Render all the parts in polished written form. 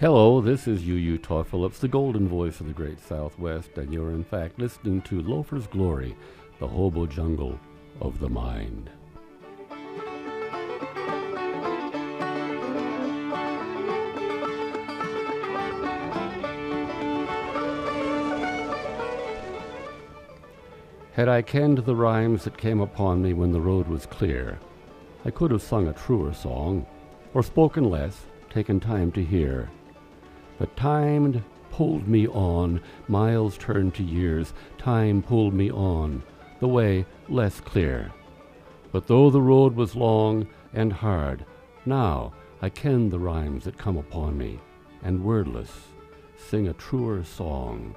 Hello, this is UU Todd Phillips, the golden voice of the Great Southwest, and you're in fact listening to Loafer's Glory, the hobo jungle of the mind. Had I kenned the rhymes that came upon me when the road was clear, I could have sung a truer song, or spoken less, taken time to hear. But time pulled me on, miles turned to years, time pulled me on, the way less clear. But though the road was long and hard, now I ken the rhymes that come upon me, and wordless sing a truer song.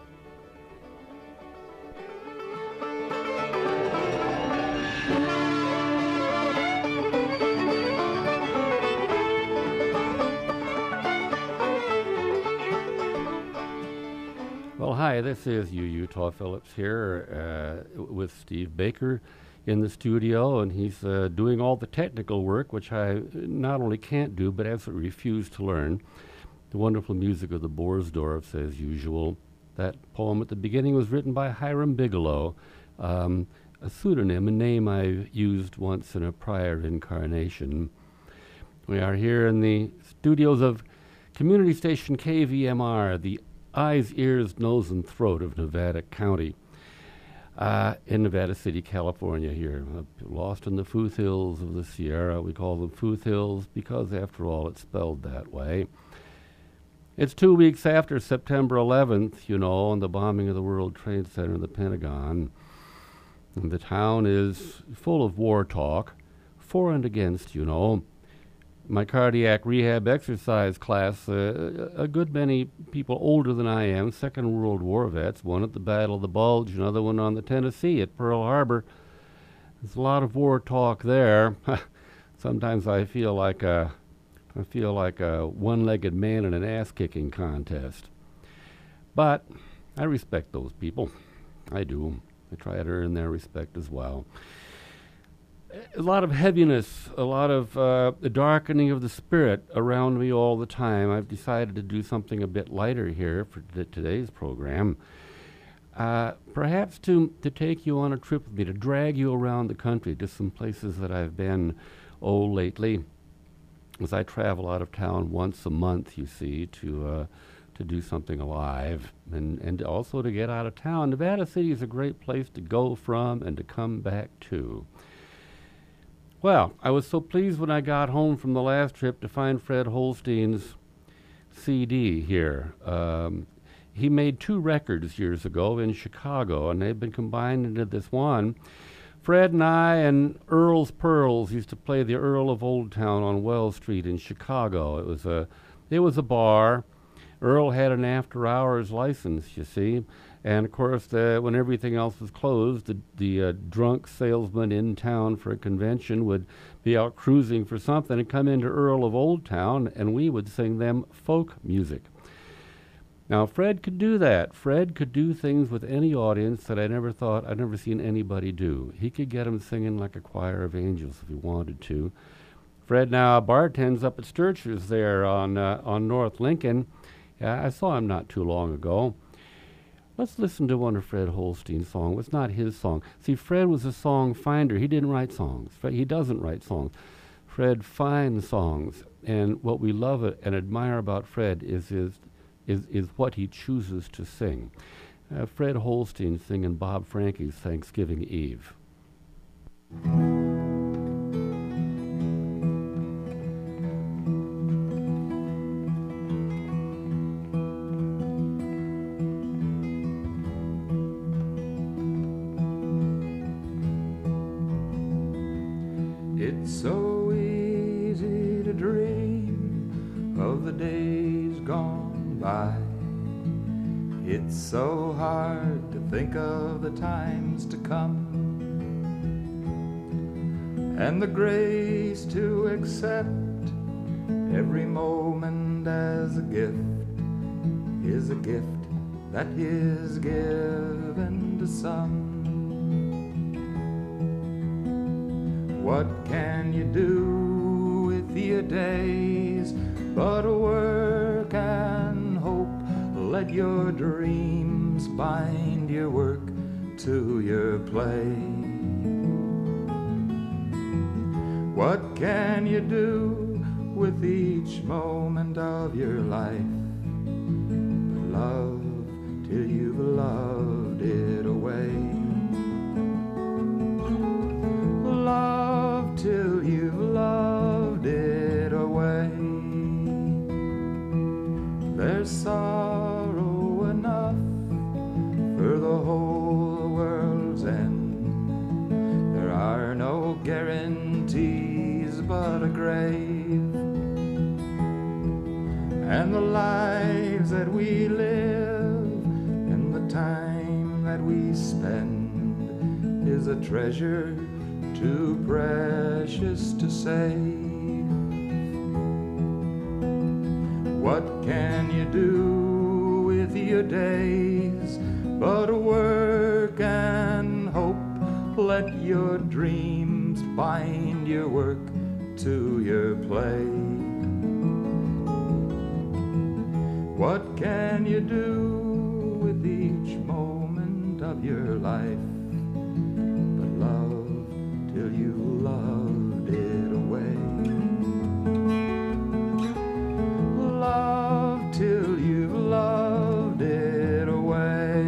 Well, hi, this is UU Todd Phillips here with Steve Baker in the studio, and he's doing all the technical work, which I not only can't do, but absolutely refuse to learn. The wonderful music of the Boersdorfs, as usual. That poem at the beginning was written by Hiram Bigelow, a pseudonym, a name I used once in a prior incarnation. We are here in the studios of community station KVMR, the eyes, ears, nose, and throat of Nevada County, in Nevada City, California here. Lost in the foothills of the Sierra. We call them foothills because, after all, it's spelled that way. It's 2 weeks after September 11th, you know, and the bombing of the World Trade Center and the Pentagon. And the town is full of war talk, for and against, you know. My cardiac rehab exercise class, a good many people older than I am, Second World War vets, one at the Battle of the Bulge, another one on the Tennessee at Pearl Harbor. There's a lot of war talk there. Sometimes I feel like a one-legged man in an ass-kicking contest. But I respect those people. I do. I try to earn their respect as well. A lot of heaviness, a lot of the darkening of the spirit around me all the time. I've decided to do something a bit lighter here for today's program. Perhaps to take you on a trip with me, to drag you around the country to some places that I've been, lately. As I travel out of town once a month, you see, to do something alive and also to get out of town. Nevada City is a great place to go from and to come back to. Well, I was so pleased when I got home from the last trip to find Fred Holstein's CD here. He made 2 records years ago in Chicago, and they've been combined into this one. Fred and I and Earl's Pearls used to play the Earl of Old Town on Wells Street in Chicago. It was a bar. Earl had an after-hours license, you see. And, of course, when everything else was closed, the drunk salesman in town for a convention would be out cruising for something and come into Earl of Old Town, and we would sing them folk music. Now, Fred could do that. Fred could do things with any audience that I'd never seen anybody do. He could get them singing like a choir of angels if he wanted to. Fred now bartends up at Sturcher's there on North Lincoln. I saw him not too long ago. Let's listen to one of Fred Holstein's songs. It's not his song. See, Fred was a song finder. He didn't write songs. He doesn't write songs. Fred finds songs. And what we love and admire about Fred is what he chooses to sing. Fred Holstein singing Bob Frankie's Thanksgiving Eve. It's so easy to dream of the days gone by. It's so hard to think of the times to come, and the grace to accept every moment as a gift is a gift that is given to some. What can you do with your days but work and let your dreams bind your work to your play. What can you do with each moment of your life but love till you've loved it away? Love till you've loved it away. There's sorrow enough for the whole world's end. There are no guarantees but a grave, and the lives that we live and the time that we spend is a treasure too precious to save. What can you do with your days but work and hope? Let your dreams bind your work to your play. What can you do with each moment of your life but love till you loved it away? Love till you loved it away.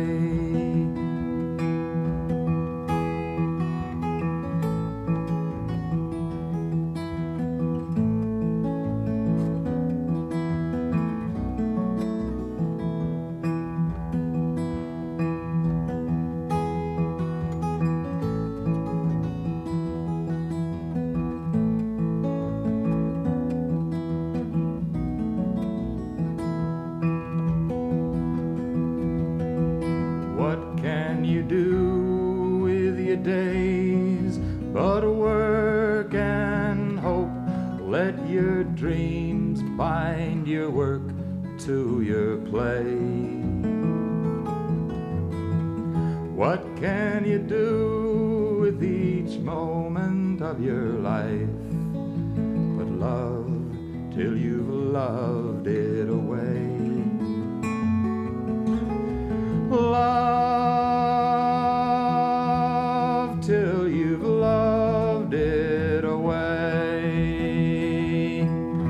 What can you do with your days but work and hope? Let your dreams bind your work to your play. What can you do with each moment of your life but love till you've loved it away? Love till you've loved it away.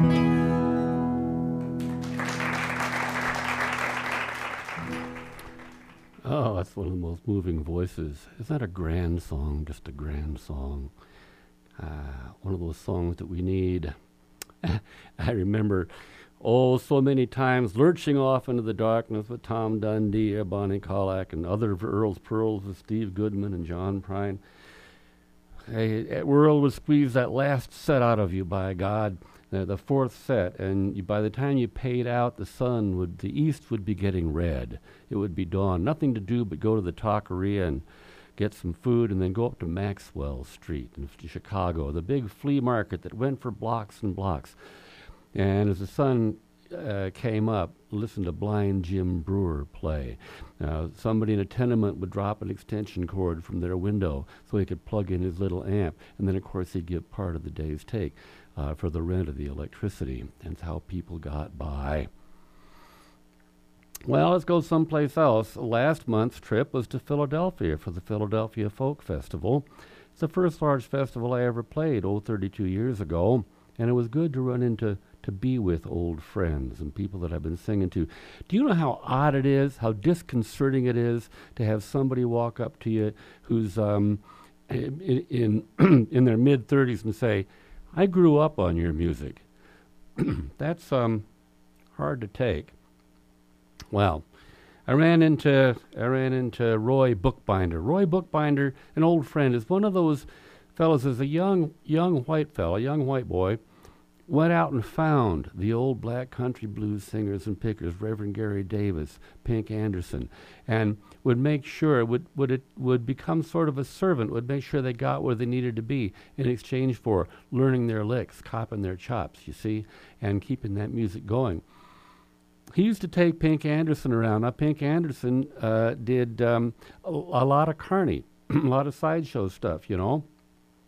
Oh, that's one of the most moving voices. Isn't that a grand song? Just a grand song. One of those songs that we need. I remember, so many times lurching off into the darkness with Tom Dundee, Bonnie Colac, and other Earl's Pearls with Steve Goodman and John Prine. Earl would squeeze that last set out of you, by God, the fourth set, and by the time you paid out, the east would be getting red. It would be dawn. Nothing to do but go to the Taqueria and get some food, and then go up to Maxwell Street in Chicago, the big flea market that went for blocks and blocks. And as the sun came up, listen to Blind Jim Brewer play. Somebody in a tenement would drop an extension cord from their window so he could plug in his little amp, and then of course he'd give part of the day's take for the rent of the electricity. That's how people got by. Well, let's go someplace else. Last month's trip was to Philadelphia for the Philadelphia Folk Festival. It's the first large festival I ever played, 32 years ago, and it was good to be with old friends and people that I've been singing to. Do you know how odd it is, how disconcerting it is to have somebody walk up to you who's in their mid-30s and say, "I grew up on your music"? That's hard to take. Well, I ran into Roy Bookbinder. Roy Bookbinder, an old friend, is one of those fellows, as a young white fellow, young white boy, went out and found the old black country blues singers and pickers, Reverend Gary Davis, Pink Anderson, and would make sure, would become sort of a servant, would make sure they got where they needed to be in exchange for learning their licks, copping their chops, you see, and keeping that music going. He used to take Pink Anderson around. Now, Pink Anderson did a lot of carny, a lot of sideshow stuff, you know,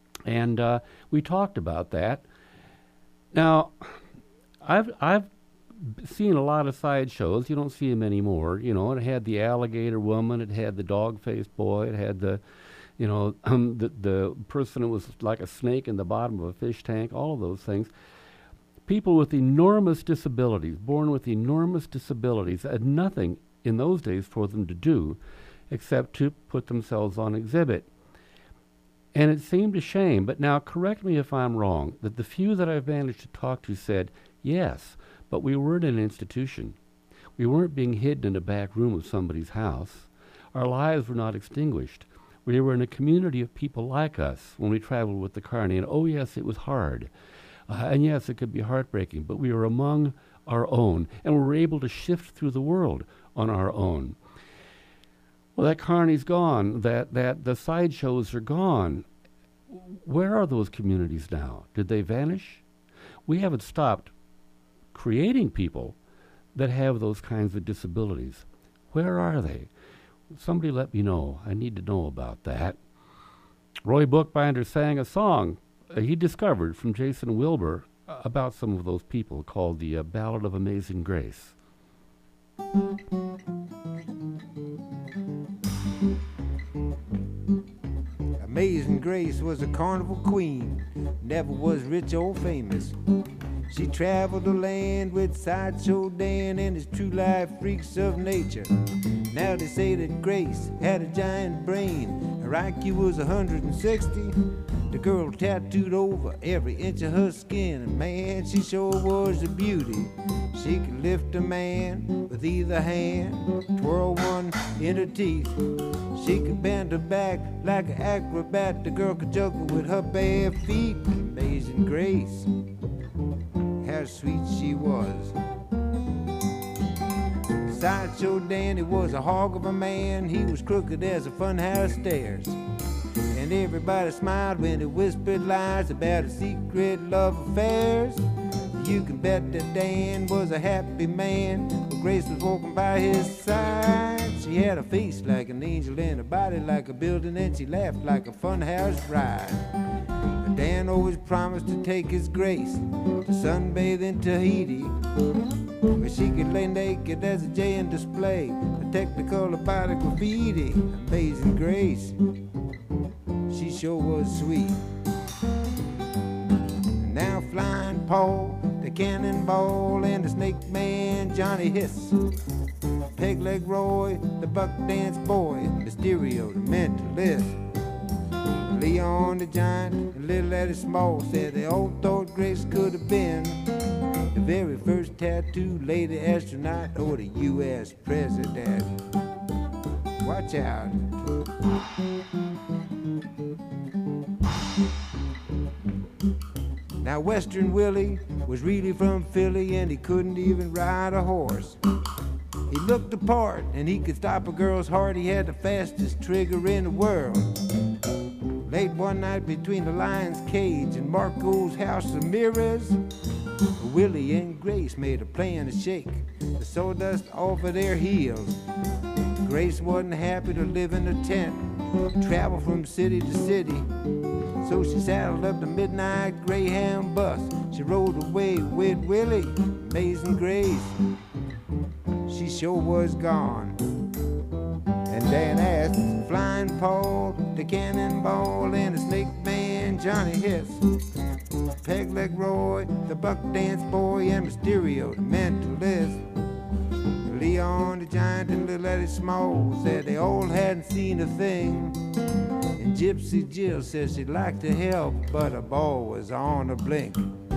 and we talked about that. Now, I've seen a lot of sideshows. You don't see them anymore. You know, it had the alligator woman, it had the dog-faced boy, it had the, the person who was like a snake in the bottom of a fish tank, all of those things. People with enormous disabilities, born with enormous disabilities, had nothing in those days for them to do except to put themselves on exhibit. And it seemed a shame, but now correct me if I'm wrong, that the few that I've managed to talk to said, yes, but we weren't an institution. We weren't being hidden in a back room of somebody's house. Our lives were not extinguished. We were in a community of people like us when we traveled with the Carney. And oh, yes, it was hard. And yes, it could be heartbreaking, but we were among our own, and we were able to shift through the world on our own. Well, that Carney's gone. That the sideshows are gone. Where are those communities now? Did they vanish? We haven't stopped creating people that have those kinds of disabilities. Where are they? Somebody let me know. I need to know about that. Roy Bookbinder sang a song he discovered from Jason Wilbur about some of those people called the Ballad of Amazing Grace. Amazing Grace was a carnival queen, never was rich or famous. She traveled the land with Sideshow Dan and his true life freaks of nature. Now they say that Grace had a giant brain. Her IQ was 160. The girl tattooed over every inch of her skin, and man, she sure was a beauty. She could lift a man with either hand, twirl one in her teeth. She could bend her back like an acrobat. The girl could juggle with her bare feet. Amazing Grace, how sweet she was. Sideshow Danny was a hog of a man. He was crooked as a funhouse stairs. And everybody smiled when he whispered lies about his secret love affairs. You can bet that Dan was a happy man when Grace was walking by his side. She had a face like an angel and a body like a building, and she laughed like a funhouse ride. But Dan always promised to take his Grace to sunbathe in Tahiti, where she could lay naked as a jay and display a technicolor body graffiti. Amazing Grace, she sure was sweet. Now Flying Paul, the Cannonball, and the Snake Man Johnny Hiss, Pegleg Roy, the Buck Dance Boy, Mysterio, the Mentalist, Leon the Giant, and Little Eddie Small said they all thought Grace could have been the very first tattooed lady astronaut or the U.S. president. Watch out. Now Western Willie was really from Philly, and he couldn't even ride a horse. He looked the part and he could stop a girl's heart. He had the fastest trigger in the world. Late one night between the lion's cage and Marco's house of mirrors, Willie and Grace made a plan to shake the sawdust off of their heels. Grace wasn't happy to live in a tent, travel from city to city. So she saddled up the midnight Greyhound bus. She rode away with Willie. Amazing Grace, she sure was gone. And Dan asked Flying Paul, the Cannonball, and the Snake Man Johnny Hiss, Pegleg Roy, the Buck Dance Boy, and Mysterio, the Mentalist, Leon the Giant, and Little Eddie Small said they all hadn't seen a thing. And Gypsy Jill said she'd like to help, but her ball was on a blink.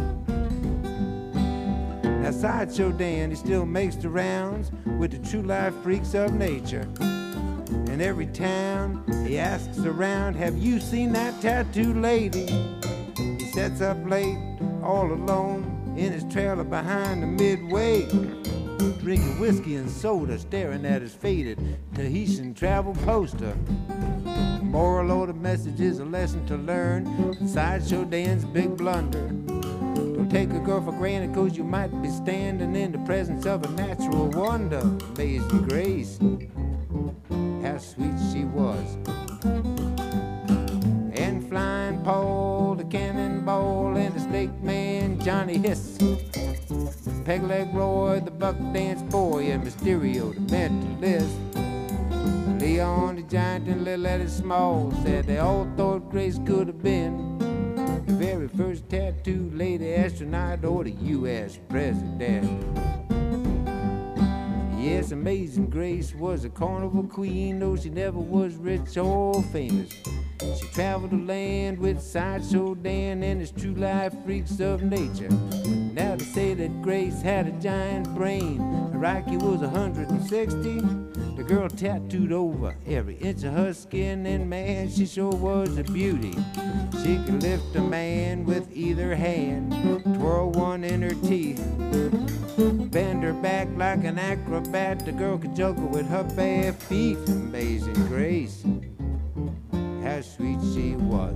Now Sideshow Dan, he still makes the rounds with the true life freaks of nature. In every town he asks around, have you seen that tattooed lady? He sets up late, all alone, in his trailer behind the Midway, drinking whiskey and soda, staring at his faded Tahitian travel poster. The moral of the message is a lesson to learn. Sideshow Dan's big blunder. Don't take a girl for granted, 'cause you might be standing in the presence of a natural wonder. Amazing Grace, how sweet she was. And Flying Paul, the Cannonball, and the Snake Man Johnny Hiss, Pegleg Roy, the buck dance boy, and Mysterio, the mentalist. Leon the giant and Little Eddie Small said they all thought Grace could have been the very first tattooed lady astronaut or the U.S. president. Yes, Amazing Grace was a carnival queen, though she never was rich or famous. She traveled the land with Sideshow Dan and his true life freaks of nature. Now to say that Grace had a giant brain, Rocky was 160. The girl tattooed over every inch of her skin, and man, she sure was a beauty. She could lift a man with either hand, twirl one in her teeth, bend her back like an acrobat. The girl could juggle with her bare feet. Amazing Grace, how sweet she was.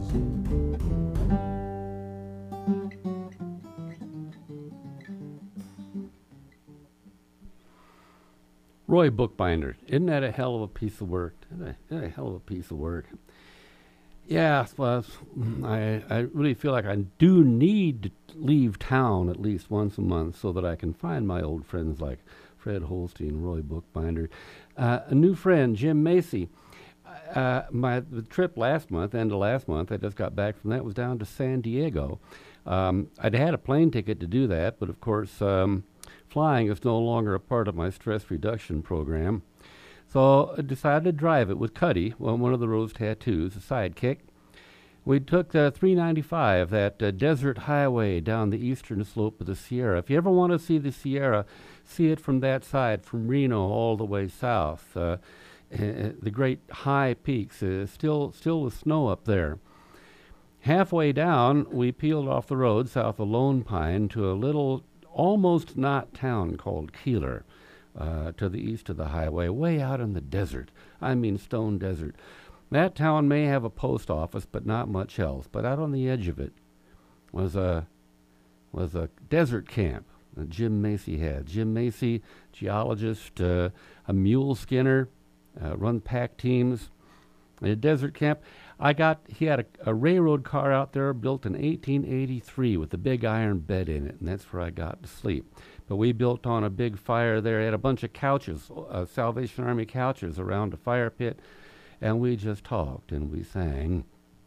Roy Bookbinder, isn't that a hell of a piece of work? Isn't that a hell of a piece of work? Yeah, well, I really feel like I do need to leave town at least once a month so that I can find my old friends like Fred Holstein, Roy Bookbinder. A new friend, Jim Macy. The trip last month, end of last month, I just got back from that, was down to San Diego. I'd had a plane ticket to do that, but of course, flying is no longer a part of my stress reduction program. So I decided to drive it with Cuddy, one of the Rose Tattoos, a sidekick. We took 395, that desert highway down the eastern slope of the Sierra. If you ever want to see the Sierra, see it from that side, from Reno all the way south. The great high peaks, still with snow up there. Halfway down, we peeled off the road south of Lone Pine to a little, almost not town called Keeler, to the east of the highway, way out in the desert. I mean Stone Desert. That town may have a post office, but not much else. But out on the edge of it was a desert camp that Jim Macy had. Jim Macy, geologist, a mule skinner, run pack teams, a desert camp. He had a railroad car out there built in 1883 with a big iron bed in it, and that's where I got to sleep. But we built on a big fire there. Had a bunch of couches, Salvation Army couches around a fire pit, and we just talked and we sang.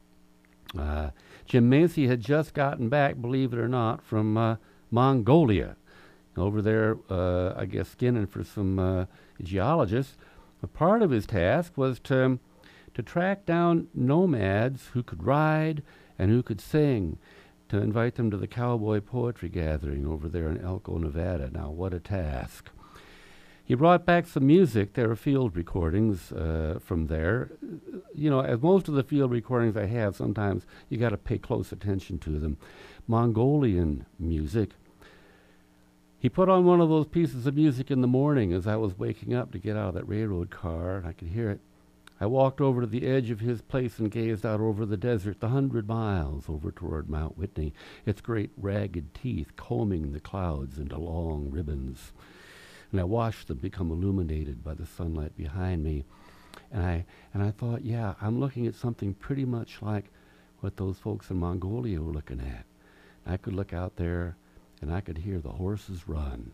Jim Macy had just gotten back, believe it or not, from Mongolia. Over there, I guess, skinning for some geologists. A part of his task was to track down nomads who could ride and who could sing, to invite them to the cowboy poetry gathering over there in Elko, Nevada. Now, what a task. He brought back some music. There were field recordings from there. You know, as most of the field recordings I have, sometimes you got to pay close attention to them. Mongolian music. He put on one of those pieces of music in the morning as I was waking up to get out of that railroad car, and I could hear it. I walked over to the edge of his place and gazed out over the desert, the 100 miles over toward Mount Whitney, its great ragged teeth combing the clouds into long ribbons. And I watched them become illuminated by the sunlight behind me. And I thought, yeah, I'm looking at something pretty much like what those folks in Mongolia were looking at. I could look out there and I could hear the horses run.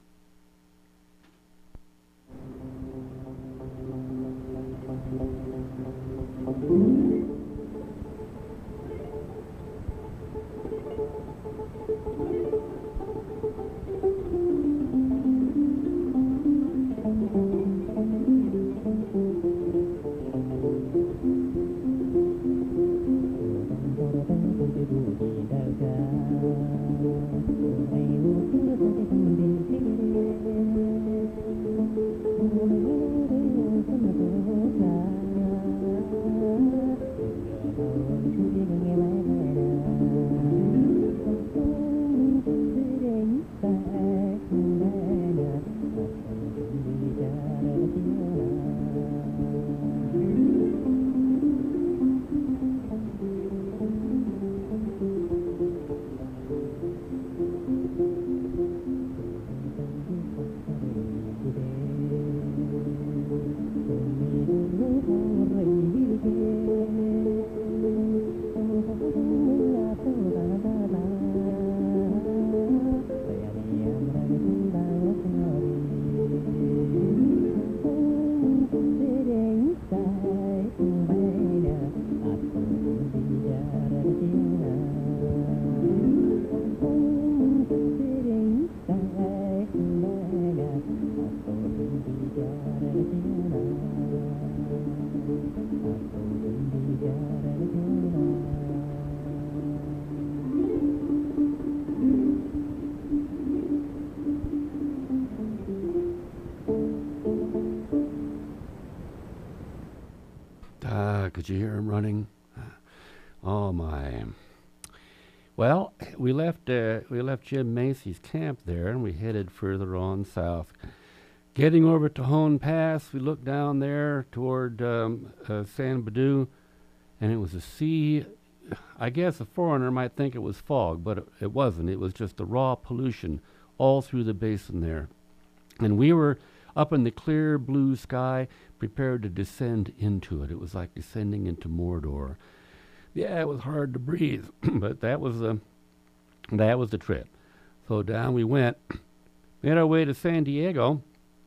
Did you hear him running? Oh, my. Well, we left Jim Macy's camp there, and we headed further on south. Getting over to Hone Pass, we looked down there toward San Bedou, and it was a sea. I guess a foreigner might think it was fog, but it wasn't. It was just the raw pollution all through the basin there. And we were up in the clear blue sky, prepared to descend into it. It was like descending into Mordor. Yeah, it was hard to breathe, but that was the trip. So down we went. Made our way to San Diego.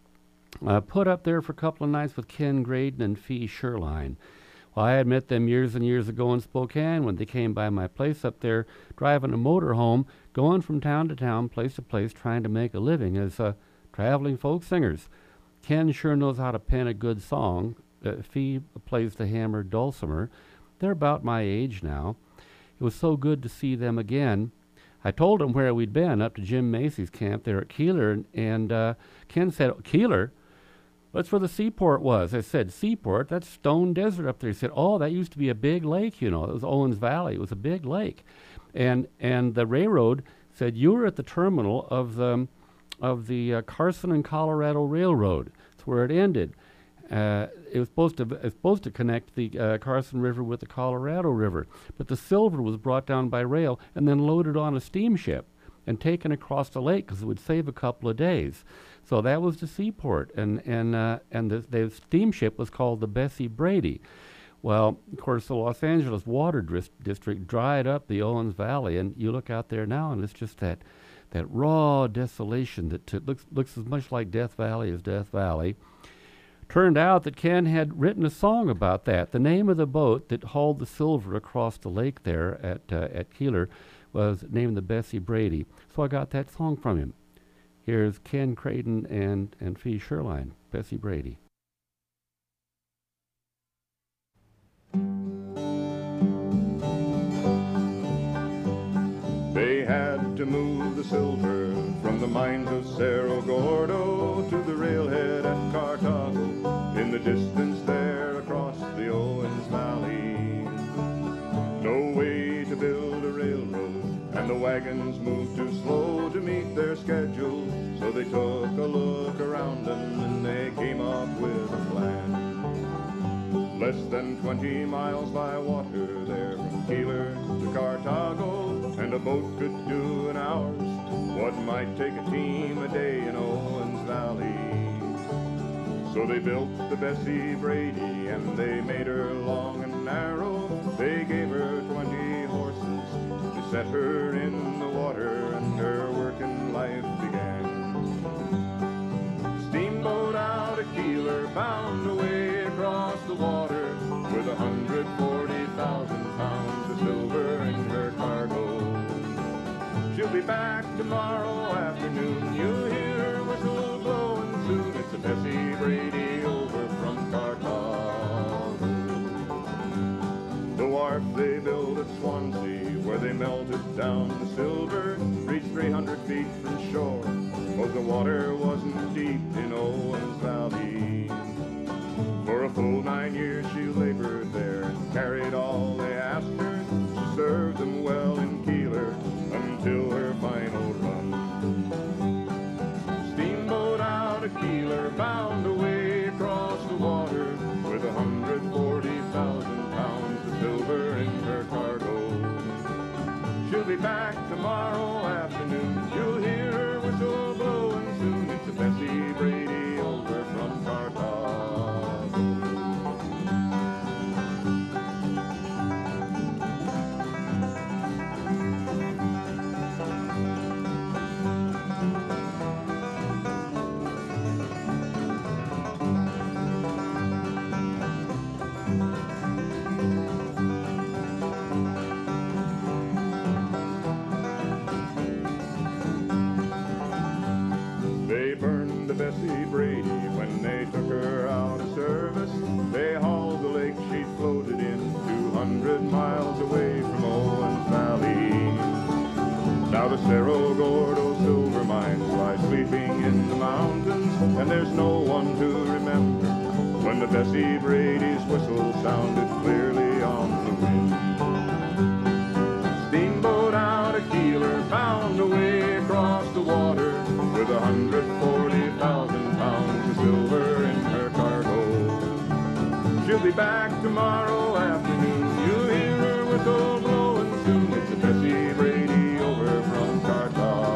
Put up there for a couple of nights with Ken Graydon and Fee Sherline. Well, I had met them years and years ago in Spokane when they came by my place up there, driving a motorhome, going from town to town, place to place, trying to make a living as traveling folk singers. Ken sure knows how to pen a good song. Fee plays the hammered dulcimer. They're about my age now. It was so good to see them again. I told them where we'd been, up to Jim Macy's camp there at Keeler, and Ken said, Keeler? That's where the seaport was. I said, seaport? That's Stone Desert up there. He said, oh, that used to be a big lake, you know. It was Owens Valley. It was a big lake. And the railroad said, you were at the terminal of the Carson and Colorado Railroad. That's where it ended. It was supposed to connect the Carson River with the Colorado River. But the silver was brought down by rail and then loaded on a steamship and taken across the lake because it would save a couple of days. So that was the seaport, and the steamship was called the Bessie Brady. Well, of course, the Los Angeles Water District dried up the Owens Valley, and you look out there now, and it's just that raw desolation that looks as much like Death Valley as Death Valley. Turned out that Ken had written a song about that. The name of the boat that hauled the silver across the lake there at Keeler was named the Bessie Brady. So I got that song from him. Here's Ken Graydon and Fee Sherline, Bessie Brady. They had to move the silver from the mines of Cerro Gordo to the railhead at Cartago. In the distance there across the Owens Valley, no way to build a railroad, and the wagons moved too slow to meet their schedule. So they took a look around them and they came up with a plan. Less than 20 miles by water there from Keeler to Cartago, and a boat could do in hours what might take a team a day in Owens Valley. So they built the Bessie Brady and they made her long and narrow. They gave her 20 horses to set her in the water, and her working life began. Steamboat out of Keeler, bound away across the water, with 140,000 pounds of silver in her cargo. She'll be back tomorrow afternoon. You'll hear her whistle blowing soon. It's a Bessie Brady over from Cartago. The wharf they built at Swansea, where they melted down the silver, reached 300 feet from shore, but the water wasn't deep in Owens Valley. For a full 9 years she labored there and carried all they asked her. She served them well in Keeler until her final run. Steamboat out of Keeler, bound away across the water, with 140,000 pounds of silver in her cargo. She'll be back tomorrow afternoon. You'll hear her whistle blowing soon. It's a Bessie Brady over from Cartago. Bessie Brady, when they took her out of service, they hauled the lake she floated in 200 miles away from Owens Valley. Now the Cerro Gordo silver mines lie sleeping in the mountains, and there's no one to remember when the Bessie Brady's whistle sounded clearly on the wind. Steamboat out a Keeler found a way across the water with 140,000 pounds of silver in her cargo. She'll be back tomorrow afternoon. You'll hear her whistle blowing soon. It's a Bessie Brady over from Cartago.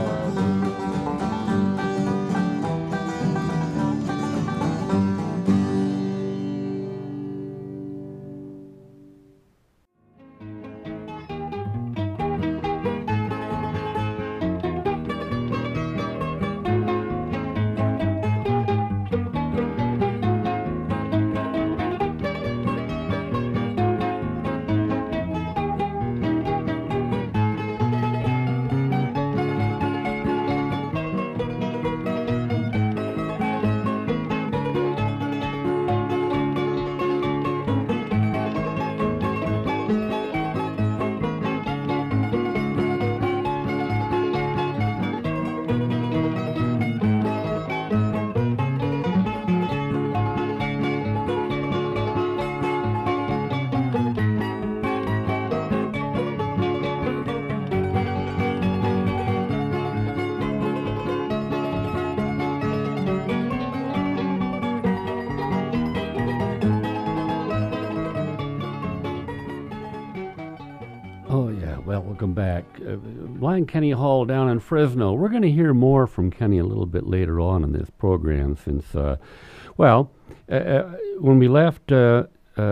Welcome back. Blind Kenny Hall down in Fresno. We're going to hear more from Kenny a little bit later on in this program since, when we left Ken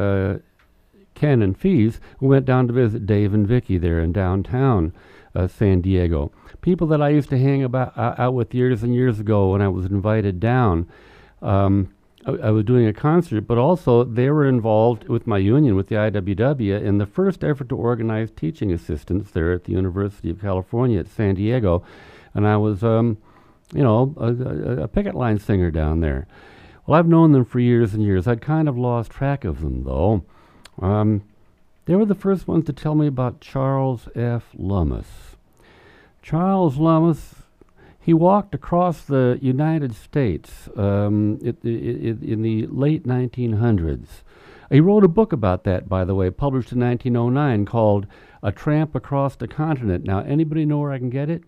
and Fees, we went down to visit Dave and Vicky there in downtown San Diego. People that I used to hang out with years and years ago when I was invited down. I was doing a concert, but also they were involved with my union, with the IWW, in the first effort to organize teaching assistants there at the University of California at San Diego. And I was, a picket line singer down there. Well, I've known them for years and years. I'd kind of lost track of them, though. They were the first ones to tell me about Charles F. Lummis. Charles Lummis, he walked across the United States in the late 1900s. He wrote a book about that, by the way, published in 1909, called A Tramp Across the Continent. Now, anybody know where I can get it?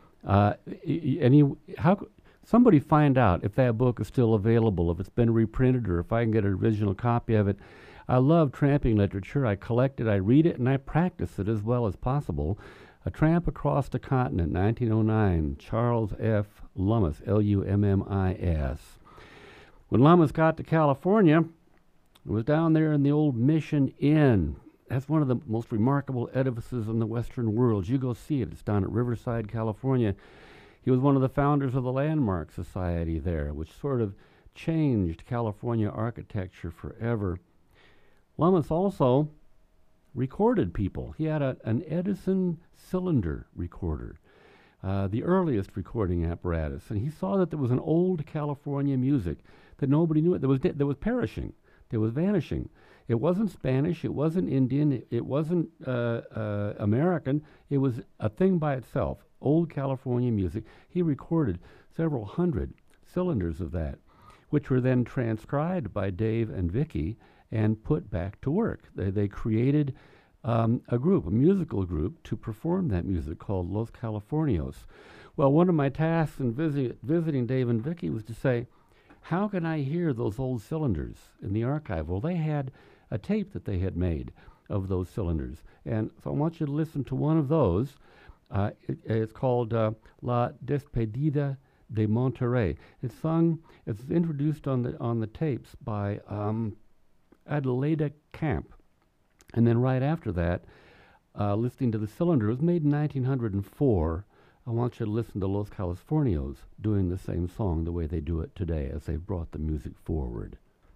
Somebody find out if that book is still available, if it's been reprinted, or if I can get an original copy of it. I love tramping literature. I collect it, I read it, and I practice it as well as possible. A Tramp Across the Continent, 1909, Charles F. Lummis, Lummis. When Lummis got to California, it was down there in the old Mission Inn. That's one of the most remarkable edifices in the Western world. You go see it. It's down at Riverside, California. He was one of the founders of the Landmark Society there, which sort of changed California architecture forever. Lummis also recorded people. He had an Edison cylinder recorder, the earliest recording apparatus, and he saw that there was an old California music that nobody knew. That was perishing. That was vanishing. It wasn't Spanish. It wasn't Indian. It wasn't American. It was a thing by itself. Old California music. He recorded several hundred cylinders of that, which were then transcribed by Dave and Vicky and put back to work. They created a musical group, to perform that music called Los Californios. Well, one of my tasks in visiting Dave and Vicky was to say, how can I hear those old cylinders in the archive? Well, they had a tape that they had made of those cylinders. And so I want you to listen to one of those. It's called La Despedida de Monterrey. It's introduced on the tapes by Adelaida Camp. And then right after that, listening to the cylinder, it was made in 1904. I want you to listen to Los Californios doing the same song the way they do it today as they've brought the music forward.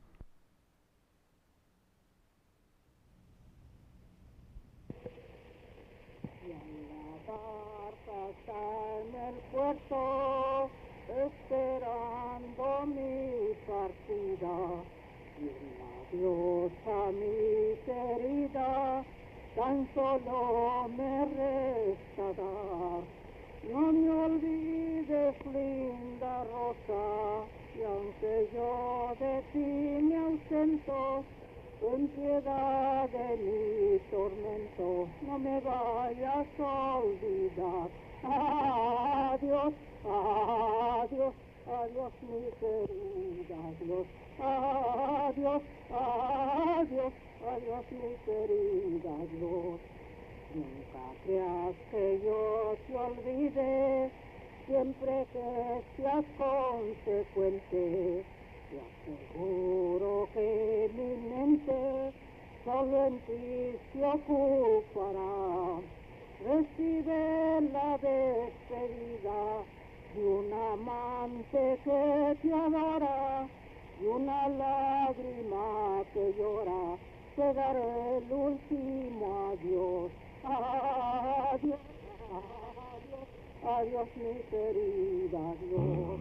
Esperando mi partida, y la diosa mi querida, tan solo me resta dar. No me olvides, linda rosa, Y aunque yo de ti me ausento, ten piedad de mi tormento, no me vayas a olvidar. Adiós, adiós, adiós mi querida, adiós, adiós, adiós, adiós mi querida, adiós. Nunca creas que yo te olvide, siempre que seas consecuente. Te aseguro que mi mente solo en ti se ocupará. Recibe la despedida de un amante que te adora, y una lágrima que llora, te daré el último adiós. Adiós, adiós, adiós mi querida, adiós.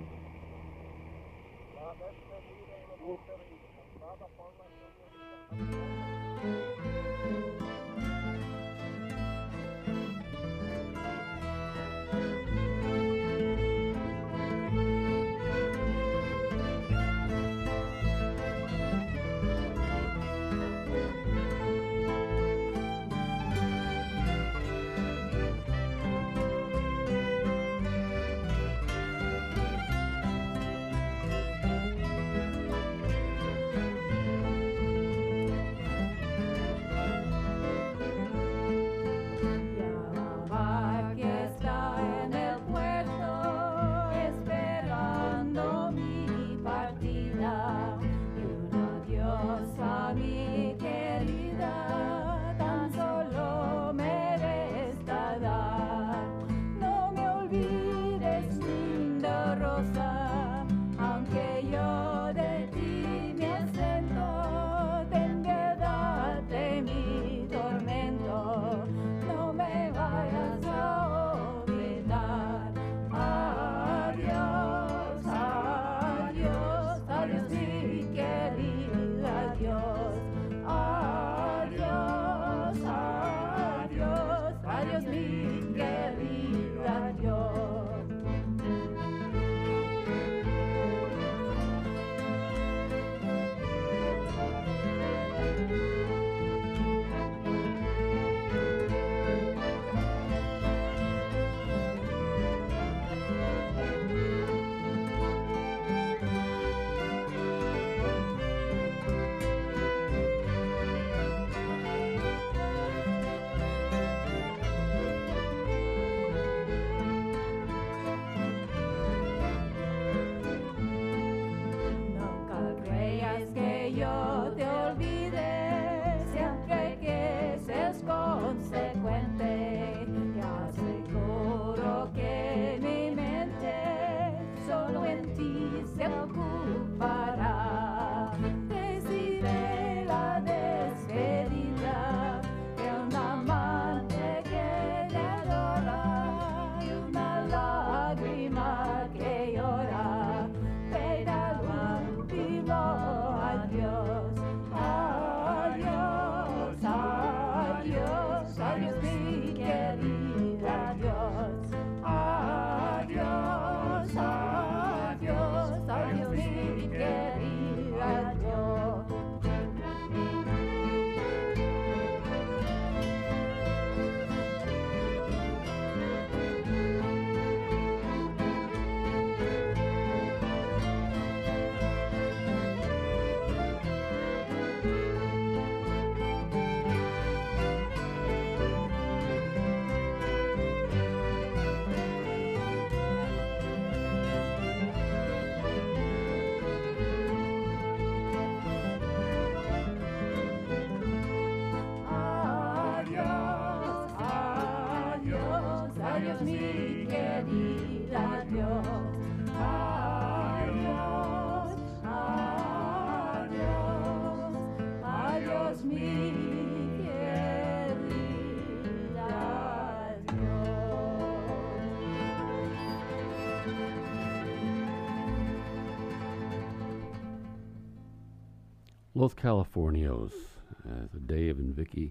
Los Californios, the Dave and Vicky.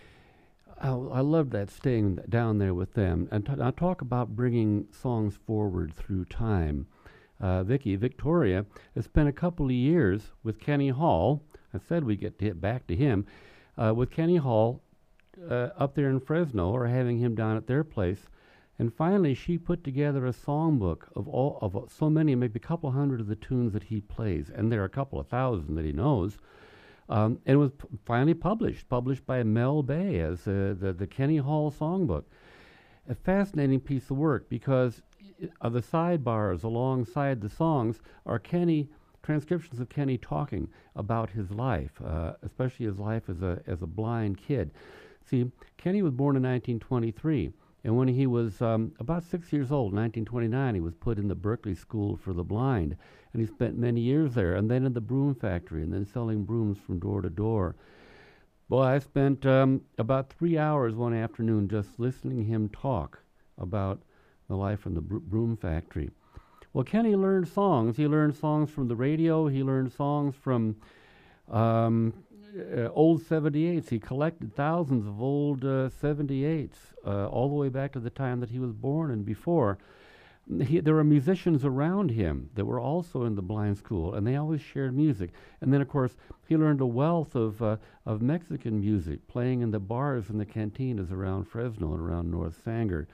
I love that, staying down there with them. And I talk about bringing songs forward through time. Victoria, has spent a couple of years with Kenny Hall. I said we get back to him. With Kenny Hall up there in Fresno, or having him down at their place. And finally, she put together a songbook of so many, maybe a couple hundred of the tunes that he plays, and there are a couple of thousand that he knows. And it was finally published by Mel Bay as the Kenny Hall Songbook. A fascinating piece of work, because the sidebars alongside the songs are transcriptions of Kenny talking about his life, especially his life as a blind kid. See, Kenny was born in 1923, and when he was about 6 years old, 1929, he was put in the Berkeley School for the Blind, and he spent many years there, and then in the broom factory, and then selling brooms from door to door. Boy, I spent about 3 hours one afternoon just listening to him talk about the life in the broom factory. Well, Kenny learned songs. He learned songs from the radio. He learned songs from old 78s. He collected thousands of old 78s, all the way back to the time that he was born and before. There were musicians around him that were also in the blind school, and they always shared music. And then, of course, he learned a wealth of Mexican music, playing in the bars and the cantinas around Fresno and around North Sanger.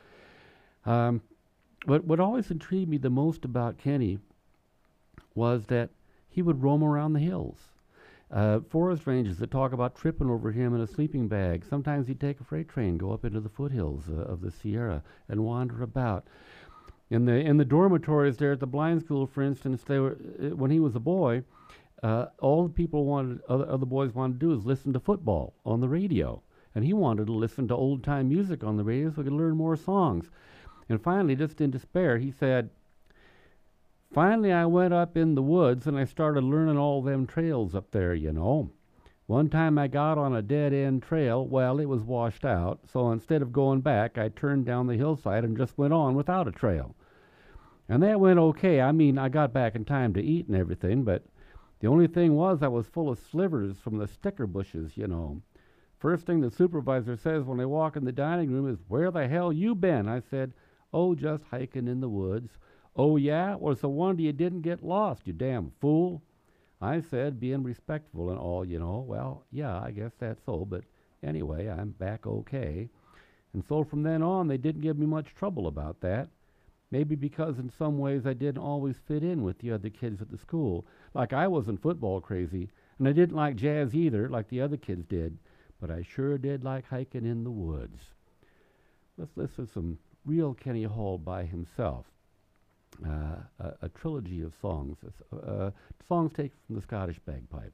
But what always intrigued me the most about Kenny was that he would roam around the hills. Forest rangers that talk about tripping over him in a sleeping bag. Sometimes he'd take a freight train, go up into the foothills of the Sierra, and wander about. In the dormitories there at the blind school, for instance, they were when he was a boy, all the people other boys wanted to do is listen to football on the radio, and he wanted to listen to old time music on the radio so he could learn more songs. And finally, just in despair, he said, "Finally, I went up in the woods and I started learning all them trails up there, you know. One time I got on a dead-end trail. Well, it was washed out, so instead of going back, I turned down the hillside and just went on without a trail. And that went okay. I mean, I got back in time to eat and everything, but the only thing was I was full of slivers from the sticker bushes, you know. First thing the supervisor says when I walk in the dining room is, 'Where the hell you been?' I said, 'Oh, just hiking in the woods.' 'Oh, yeah? Well, it's a wonder you didn't get lost, you damn fool.' I said, being respectful and all, you know. Well, yeah, I guess that's so, but anyway, I'm back okay. And so from then on, they didn't give me much trouble about that. Maybe because in some ways I didn't always fit in with the other kids at the school. Like I wasn't football crazy, and I didn't like jazz either, like the other kids did, but I sure did like hiking in the woods." Let's listen to some real Kenny Hall by himself. A trilogy of songs, songs taken from the Scottish bagpipes.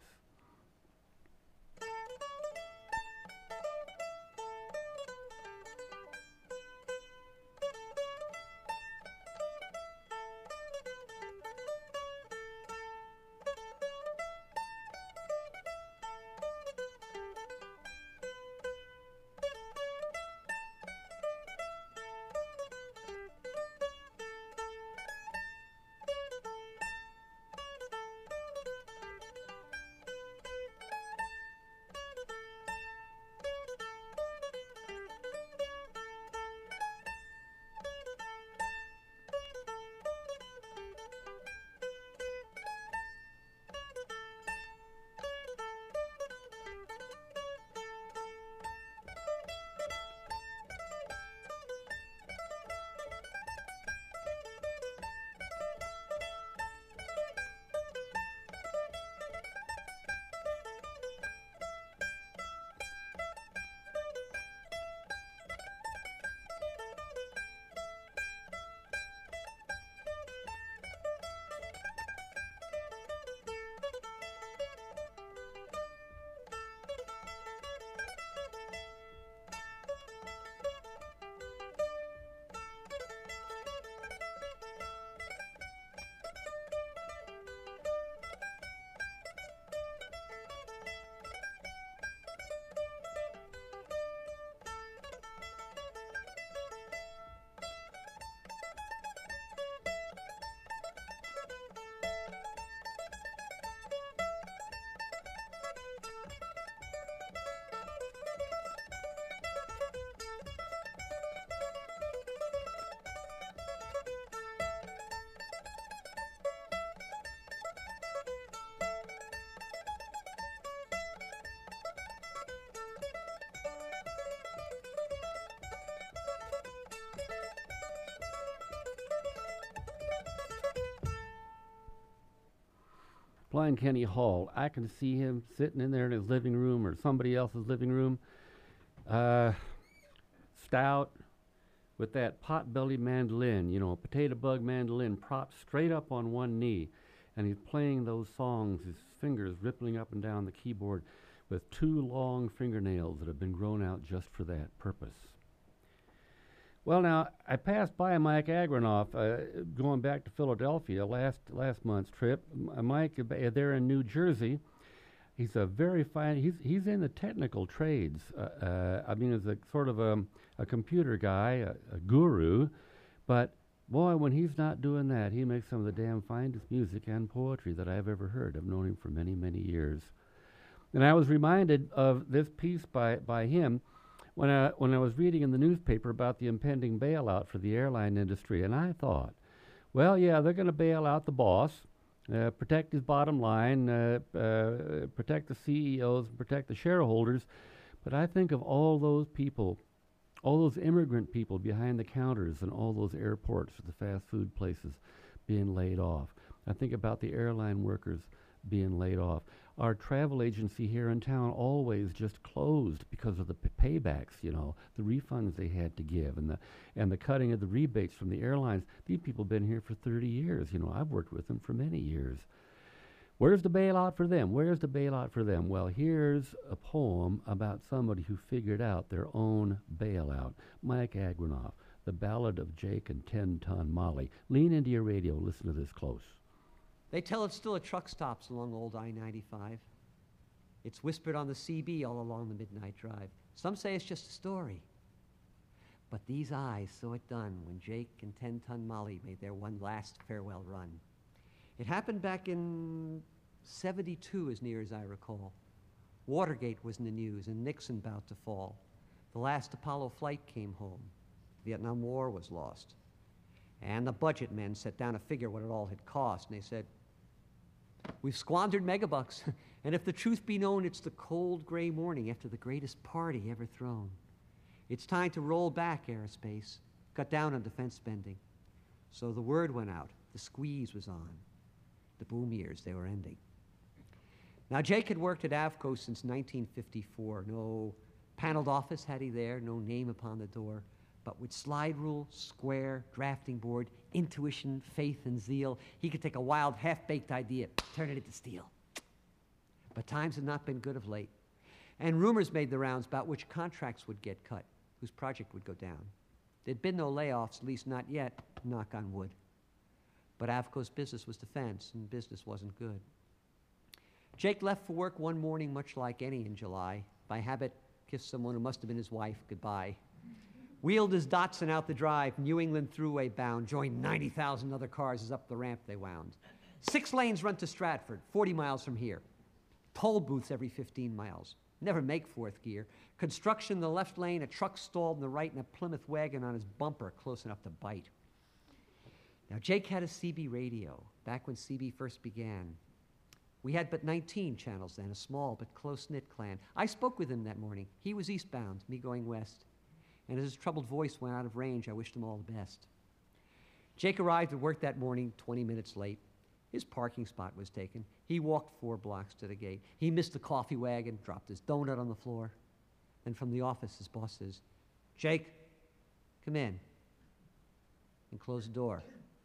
Blind Kenny Hall. I can see him sitting in there in his living room or somebody else's living room, stout, with that pot-belly mandolin, you know, a potato bug mandolin propped straight up on one knee. And he's playing those songs, his fingers rippling up and down the keyboard with two long fingernails that have been grown out just for that purpose. Well, now, I passed by Mike Agronoff going back to Philadelphia last month's trip. Mike, there in New Jersey, he's a very fine, he's in the technical trades. I mean, as a sort of a computer guy, a guru, but boy, when he's not doing that, he makes some of the damn finest music and poetry that I've ever heard. I've known him for many, many years. And I was reminded of this piece by him when I was reading in the newspaper about the impending bailout for the airline industry. And I thought, well, yeah, they're going to bail out the boss, protect his bottom line, protect the CEOs, protect the shareholders. But I think of all those people, all those immigrant people behind the counters and all those airports, the fast food places being laid off. I think about the airline workers being laid off. Our travel agency here in town always just closed because of the paybacks, you know, the refunds they had to give and the cutting of the rebates from the airlines. These people have been here for 30 years. You know, I've worked with them for many years. Where's the bailout for them? Where's the bailout for them? Well, here's a poem about somebody who figured out their own bailout. Mike Agronoff, The Ballad of Jake and 10-Ton Molly. Lean into your radio. Listen to this close. They tell it's still at truck stops along old I-95. It's whispered on the CB all along the Midnight Drive. Some say it's just a story. But these eyes saw it done when Jake and 10-Ton Molly made their one last farewell run. It happened back in '72, as near as I recall. Watergate was in the news and Nixon about to fall. The last Apollo flight came home. The Vietnam War was lost. And the budget men set down to figure what it all had cost, and they said, we've squandered megabucks, and if the truth be known, it's the cold gray morning after the greatest party ever thrown. It's time to roll back aerospace, cut down on defense spending. So the word went out, the squeeze was on. The boom years, they were ending. Now, Jake had worked at Avco since 1954. No paneled office had he there, no name upon the door. But with slide rule, square, drafting board, intuition, faith, and zeal, he could take a wild, half-baked idea, turn it into steel. But times had not been good of late. And rumors made the rounds about which contracts would get cut, whose project would go down. There'd been no layoffs, at least not yet, knock on wood. But Avco's business was defense, and business wasn't good. Jake left for work one morning, much like any in July. By habit, kissed someone who must have been his wife goodbye. Wheeled his Datsun out the drive, New England Thruway bound, joined 90,000 other cars as up the ramp they wound. 6 lanes run to Stratford, 40 miles from here. Toll booths every 15 miles. Never make fourth gear. Construction in the left lane, a truck stalled in the right, and a Plymouth wagon on his bumper close enough to bite. Now, Jake had a CB radio, back when CB first began. We had but 19 channels then, a small but close-knit clan. I spoke with him that morning. He was eastbound, me going west. And as his troubled voice went out of range, I wished him all the best. Jake arrived at work that morning 20 minutes late. His parking spot was taken. He walked 4 blocks to the gate. He missed the coffee wagon, dropped his donut on the floor. Then from the office, his boss says, Jake, come in. And close the door.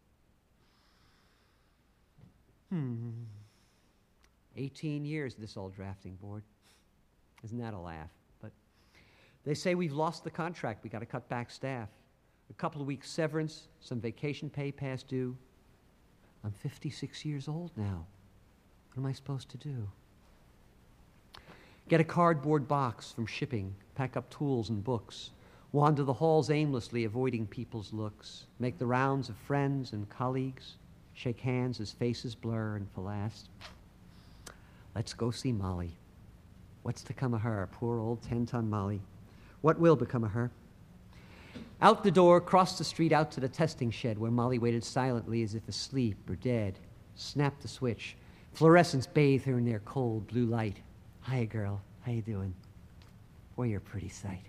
18 years this old drafting board. Isn't that a laugh? But they say we've lost the contract. We got to cut back staff. A couple of weeks severance, some vacation pay past due. I'm 56 years old now. What am I supposed to do? Get a cardboard box from shipping, pack up tools and books, wander the halls aimlessly, avoiding people's looks, make the rounds of friends and colleagues, shake hands as faces blur, and for last, let's go see Molly. What's to come of her, poor old 10-ton Molly? What will become of her? Out the door, crossed the street out to the testing shed where Molly waited silently as if asleep or dead. Snapped the switch. Fluorescents bathed her in their cold blue light. Hi, girl. How you doing? Boy, you're a pretty sight.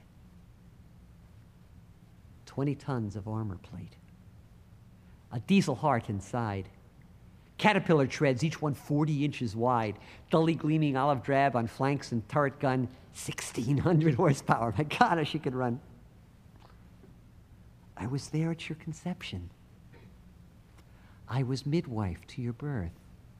20 tons of armor plate. A diesel heart inside. Caterpillar treads, each one 40 inches wide. Dully gleaming olive drab on flanks and turret gun. 1,600 horsepower. My God, how she could run. I was there at your conception. I was midwife to your birth.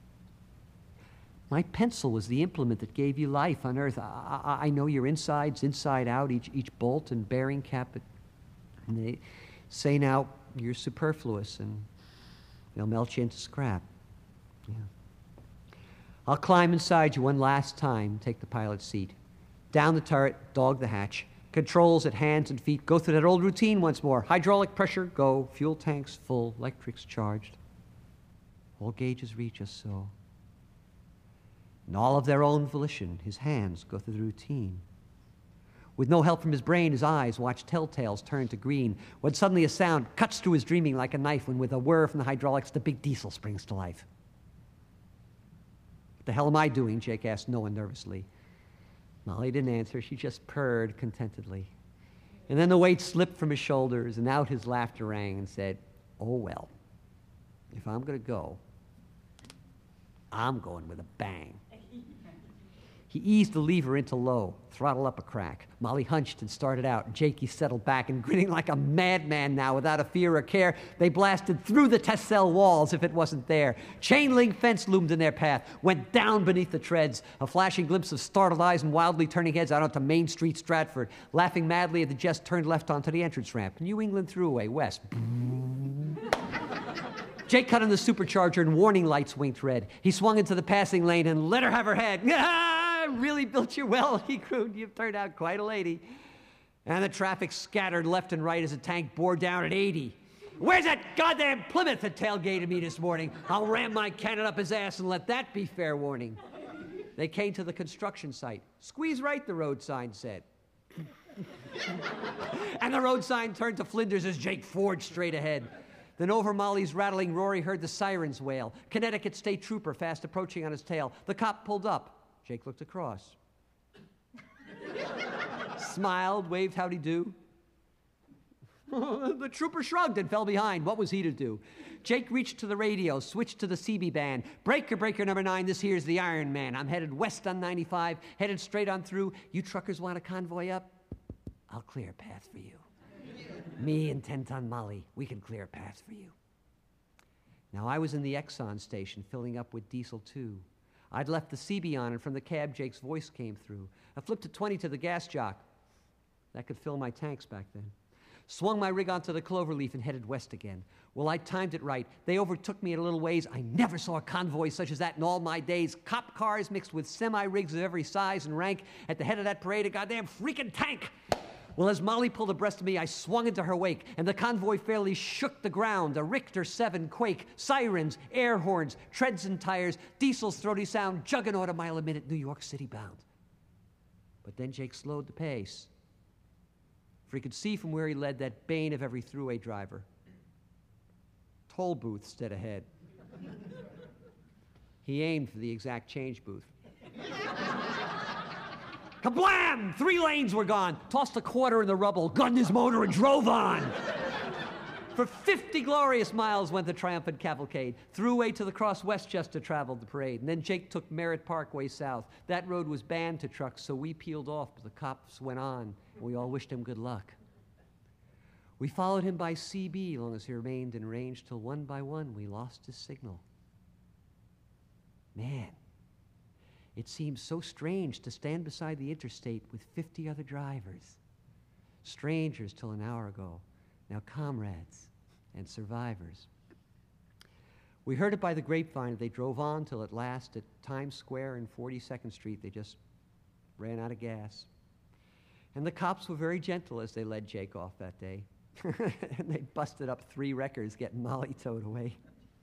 My pencil was the implement that gave you life on earth. I know your insides, inside out, each bolt and bearing cap. And they say now you're superfluous and they'll melt you into scrap. Yeah. I'll climb inside you one last time, take the pilot's seat. Down the turret, dog the hatch. Controls at hands and feet. Go through that old routine once more. Hydraulic pressure, go. Fuel tanks full. Electrics charged. All gauges reach us so. And all of their own volition, his hands go through the routine. With no help from his brain, his eyes watch telltales turn to green, when suddenly a sound cuts through his dreaming like a knife, when with a whir from the hydraulics, the big diesel springs to life. What the hell am I doing? Jake asked Noah nervously. Molly didn't answer. She just purred contentedly. And then the weight slipped from his shoulders, and out his laughter rang and said, oh, well, if I'm going to go, I'm going with a bang. He eased the lever into low, throttle up a crack. Molly hunched and started out, and Jakey settled back and grinning like a madman now, without a fear or care. They blasted through the test cell walls if it wasn't there. Chain link fence loomed in their path, went down beneath the treads. A flashing glimpse of startled eyes and wildly turning heads out onto Main Street, Stratford. Laughing madly at the jest, turned left onto the entrance ramp. New England Thruway, west. Jake cut on the supercharger and warning lights winked red. He swung into the passing lane and let her have her head. Really built you well, he crooned. You've turned out quite a lady. And the traffic scattered left and right as the tank bore down at 80. Where's that goddamn Plymouth that tailgated me this morning? I'll ram my cannon up his ass and let that be fair warning. They came to the construction site. Squeeze right, the road sign said. And the road sign turned to Flinders as Jake forged straight ahead. Then over Molly's rattling roar, he heard the sirens wail. Connecticut State Trooper fast approaching on his tail. The cop pulled up. Jake looked across. Smiled, waved howdy do. The trooper shrugged and fell behind. What was he to do? Jake reached to the radio, switched to the CB band. Breaker, breaker number 9, this here's the Iron Man. I'm headed west on 95, headed straight on through. You truckers want a convoy up? I'll clear a path for you. Me and 10-ton Molly, we can clear a path for you. Now, I was in the Exxon station, filling up with diesel, too. I'd left the CB on, and from the cab, Jake's voice came through. I flipped a 20 to the gas jock. That could fill my tanks back then. Swung my rig onto the cloverleaf and headed west again. Well, I timed it right. They overtook me at a little ways. I never saw a convoy such as that in all my days. Cop cars mixed with semi-rigs of every size and rank. At the head of that parade, a goddamn freaking tank. Well, as Molly pulled abreast of me, I swung into her wake, and the convoy fairly shook the ground. A Richter 7 quake, sirens, air horns, treads and tires, diesel's throaty sound, juggernaut a mile a minute, New York City bound. But then Jake slowed the pace, for he could see from where he led that bane of every thruway driver. Toll booth stood ahead. He aimed for the exact change booth. Kablam! 3 lanes were gone. Tossed a quarter in the rubble, gunned his motor, and drove on. For 50 glorious miles went the triumphant cavalcade. Thruway to the cross Westchester traveled the parade. And then Jake took Merritt Parkway south. That road was banned to trucks, so we peeled off, but the cops went on. And we all wished him good luck. We followed him by CB long as he remained in range, till one by one we lost his signal. Man. It seems so strange to stand beside the interstate with 50 other drivers. Strangers till an hour ago, now comrades and survivors. We heard it by the grapevine. They drove on till at last at Times Square and 42nd Street, they just ran out of gas. And the cops were very gentle as they led Jake off that day. And they busted up 3 wreckers getting Molly towed away.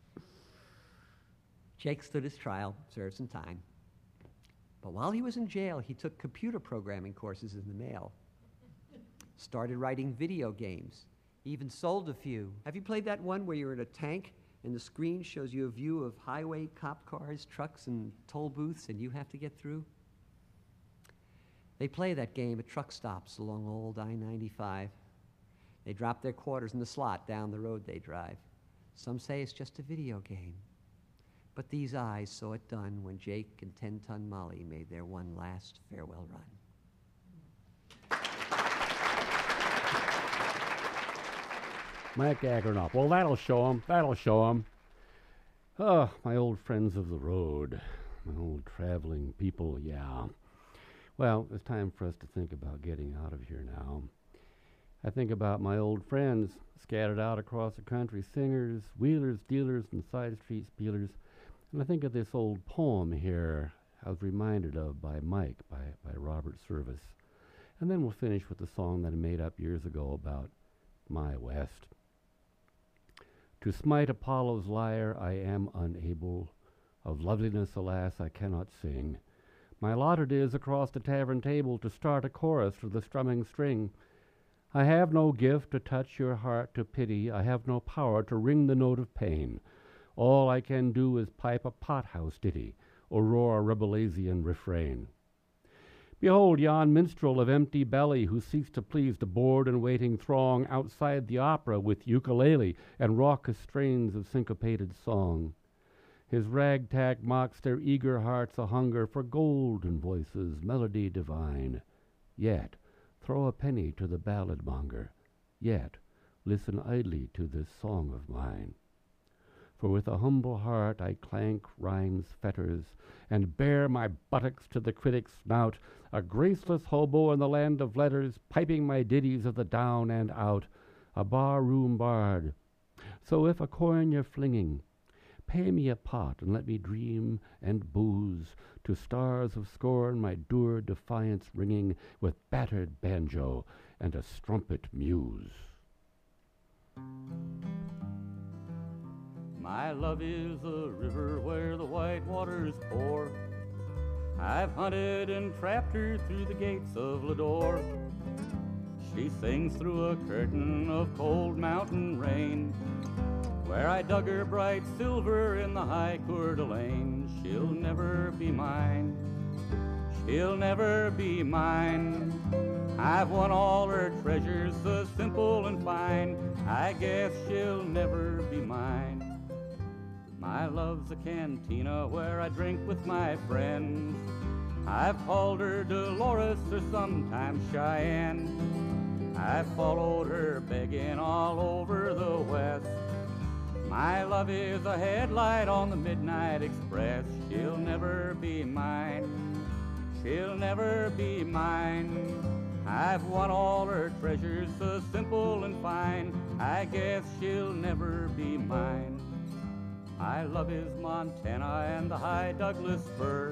Jake stood his trial, served some time. But while he was in jail, he took computer programming courses in the mail. Started writing video games. Even sold a few. Have you played that one where you're in a tank and the screen shows you a view of highway, cop cars, trucks, and toll booths, and you have to get through? They play that game at truck stops along old I-95. They drop their quarters in the slot down the road they drive. Some say it's just a video game. But these eyes saw it done when Jake and 10-ton Molly made their one last farewell run. Mike Agernoff. Well, that'll show 'em. That'll show 'em. Oh, my old friends of the road. My old traveling people, yeah. Well, it's time for us to think about getting out of here now. I think about my old friends scattered out across the country, singers, wheelers, dealers, and side street spielers. And I think of this old poem here I was reminded of by Mike, by Robert Service. And then we'll finish with the song that I made up years ago about my West. To smite Apollo's lyre I am unable, of loveliness, alas, I cannot sing. My lot it is across the tavern table to start a chorus for the strumming string. I have no gift to touch your heart to pity, I have no power to ring the note of pain. All I can do is pipe a pothouse ditty, or roar a Rabelaisian refrain. Behold yon minstrel of empty belly, who seeks to please the bored and waiting throng outside the opera with ukulele and raucous strains of syncopated song. His ragtag mocks their eager hearts a hunger for golden voices, melody divine. Yet throw a penny to the ballad monger, yet listen idly to this song of mine. For with a humble heart I clank rhyme's fetters, and bear my buttocks to the critic's snout, a graceless hobo in the land of letters, piping my ditties of the down and out, a bar-room bard. So if a coin you're flinging, pay me a pot and let me dream and booze, to stars of scorn my dour defiance ringing, with battered banjo and a strumpet muse. My love is a river where the white waters pour. I've hunted and trapped her through the gates of Lodore. She sings through a curtain of cold mountain rain, where I dug her bright silver in the high Coeur d'Alene. She'll never be mine, she'll never be mine. I've won all her treasures, so simple and fine, I guess she'll never be mine. My love's a cantina where I drink with my friends. I've called her Dolores or sometimes Cheyenne. I've followed her begging all over the West. My love is a headlight on the Midnight Express. She'll never be mine, she'll never be mine. I've won all her treasures, so simple and fine, I guess she'll never be mine. My love is Montana and the high Douglas fir.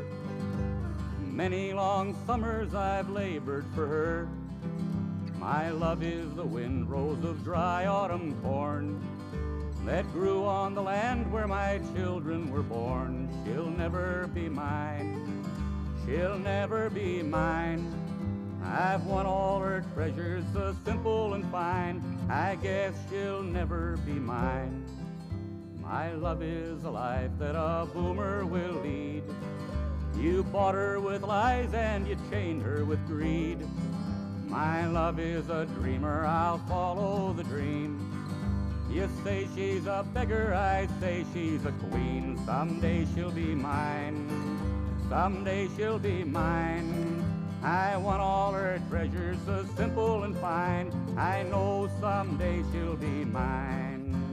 Many long summers I've labored for her. My love is the windrows of dry autumn corn that grew on the land where my children were born. She'll never be mine, she'll never be mine. I've won all her treasures, so simple and fine, I guess she'll never be mine. My love is a life that a boomer will lead. You bought her with lies and you chained her with greed. My love is a dreamer, I'll follow the dream. You say she's a beggar, I say she's a queen. Someday she'll be mine, someday she'll be mine. I want all her treasures, so simple and fine, I know someday she'll be mine.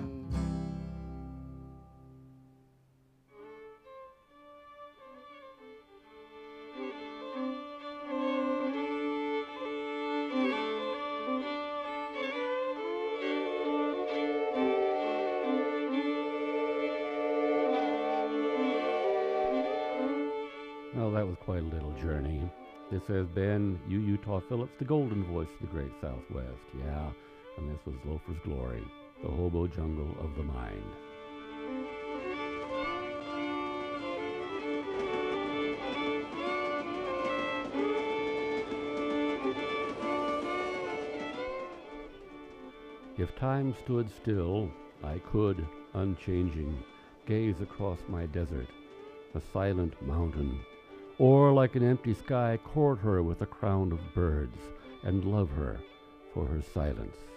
Well, that was quite a little journey. This has been Utah Phillips, the golden voice of the great Southwest. Yeah, and this was Loafer's Glory, the hobo jungle of the mind. If time stood still, I could, unchanging, gaze across my desert, a silent mountain, or like an empty sky court her with a crown of birds, and love her for her silence.